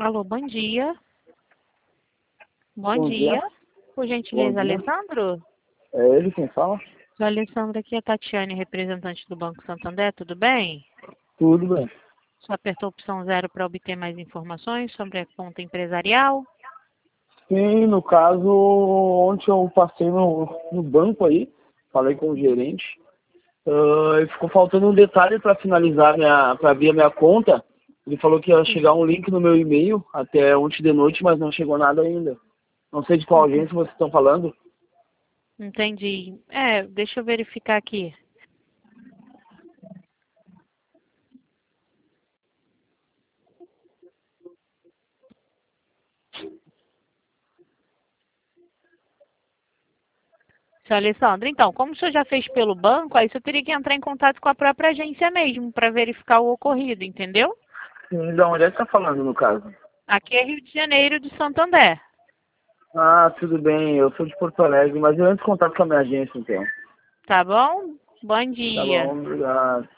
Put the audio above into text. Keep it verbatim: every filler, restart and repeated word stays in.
Alô, bom dia. Bom, Bom dia. dia. Por gentileza, Bom dia. Alessandro? É ele quem fala? Sou a Alessandra, aqui é a Tatiane, representante do Banco Santander, tudo bem? Tudo bem. Só apertou a opção zero para obter mais informações sobre a conta empresarial? Sim, no caso, ontem eu passei no, no banco aí, falei com o gerente, ah, e ficou faltando um detalhe para finalizar, minha, para abrir a minha conta. Ele falou que ia chegar um link no meu e-mail até ontem de noite, mas não chegou nada ainda. Não sei de qual agência vocês estão falando. Entendi. É, deixa eu verificar aqui. Seu Alessandro, então, como o senhor já fez pelo banco, aí você teria que entrar em contato com a própria agência mesmo, para verificar o ocorrido, entendeu? Sim, de onde é que está falando, no caso? Aqui é Rio de Janeiro, de Santander. Ah, tudo bem, eu sou de Porto Alegre, mas eu entro em contato com a minha agência, então. Tá bom? Bom Tá dia. bom, obrigado.